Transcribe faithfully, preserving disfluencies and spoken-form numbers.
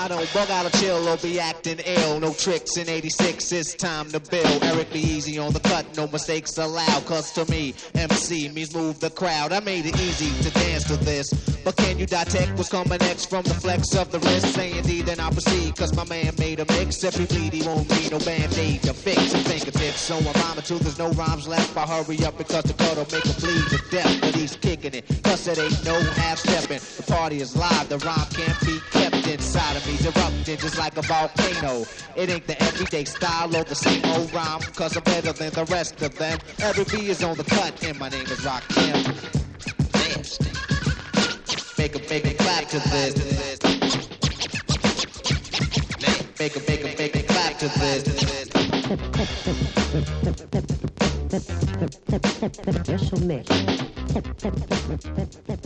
I don't bug out or chill or be acting ill. No tricks in eighty-six, it's time to build. Eric B. Easy on the cut, no mistakes allowed. Cause to me, M C means move the crowd. I made it easy to dance to this. But can you detect what's coming next from the flex of the wrist? Say indeed, then I'll proceed. Cause my man made a mix. If he bleed, he won't need no band-aid to fix his fingertips. So I'm rhyming till there's no rhymes left. I hurry up because the cut'll make him bleed to death. But he's kicking it, cause it ain't no half-stepping. The party is live, the rhyme can't be kept inside of me. Erupting just like a volcano. It ain't the everyday style or the same old rhyme. Cause I'm better than the rest of them. Every B is on the cut and my name is Rakim. Nasty. Make 'em, make 'em clap to this. Make 'em, make 'em, make 'em clap to this. Special mix.